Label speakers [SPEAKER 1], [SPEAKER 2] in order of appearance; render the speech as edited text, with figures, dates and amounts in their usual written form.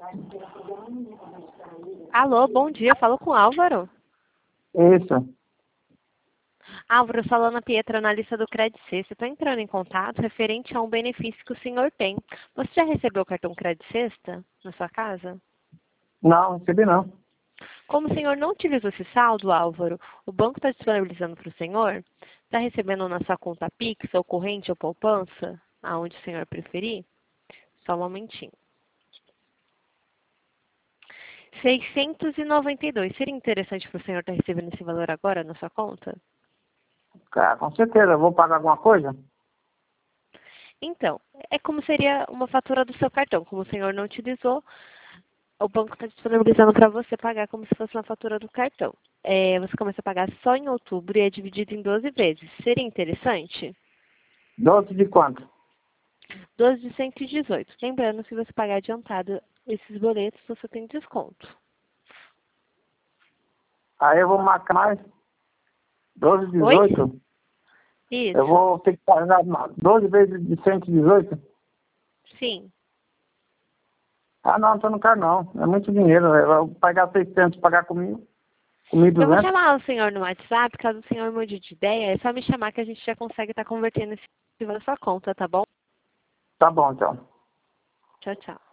[SPEAKER 1] Alô, bom dia. Falo com o Álvaro.
[SPEAKER 2] Isso.
[SPEAKER 1] Álvaro, falando a Pietra, analista do Credit Sexta. Estou entrando em contato referente a um benefício que o senhor tem. Você já recebeu o cartão Credit Sexta na sua casa?
[SPEAKER 2] Não, recebi não.
[SPEAKER 1] Como o senhor não utilizou esse saldo, Álvaro, o banco está disponibilizando para o senhor, está recebendo na sua conta Pix, ou corrente ou poupança, aonde o senhor preferir. Só um momentinho. 692. Seria interessante para o senhor estar recebendo esse valor agora na sua conta?
[SPEAKER 2] Com certeza. Eu vou pagar alguma coisa?
[SPEAKER 1] Então, é como seria uma fatura do seu cartão. Como o senhor não utilizou, o banco está disponibilizando para você pagar como se fosse uma fatura do cartão. Você começa a pagar só em outubro e é dividido em 12 vezes. Seria interessante?
[SPEAKER 2] 12 de quanto?
[SPEAKER 1] 12 de 118. Lembrando, se você pagar adiantado esses boletos, você tem desconto.
[SPEAKER 2] Aí eu vou marcar mais 12,
[SPEAKER 1] Oi?
[SPEAKER 2] 18.
[SPEAKER 1] Isso.
[SPEAKER 2] Eu vou ter que pagar 12 vezes de 118.
[SPEAKER 1] Sim.
[SPEAKER 2] Ah, não, então não quero não. É muito dinheiro. Eu vou pagar 600, pagar comigo. Com
[SPEAKER 1] Eu vou
[SPEAKER 2] 1.200.
[SPEAKER 1] chamar o senhor no WhatsApp, caso o senhor mude de ideia, é só me chamar que a gente já consegue estar convertendo esse valor na sua conta, tá bom?
[SPEAKER 2] Tá bom, então.
[SPEAKER 1] Tchau, tchau.